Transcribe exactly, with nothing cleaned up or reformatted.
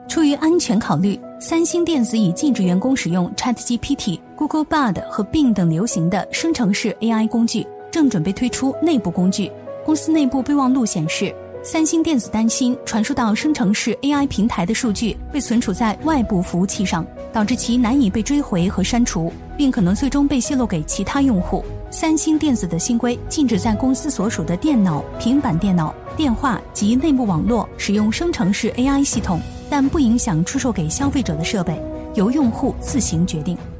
出于安全考虑，三星电子已禁止员工使用 ChatGPT、Google Bard 和 Bing 等流行的生成式 A I 工具，正准备推出内部工具。公司内部备忘录显示，三星电子担心传输到生成式 A I 平台的数据被存储在外部服务器上，导致其难以被追回和删除，并可能最终被泄露给其他用户。三星电子的新规禁止在公司所属的电脑、平板电脑、电话及内部网络使用生成式 A I 系统，但不影响出售给消费者的设备，由用户自行决定。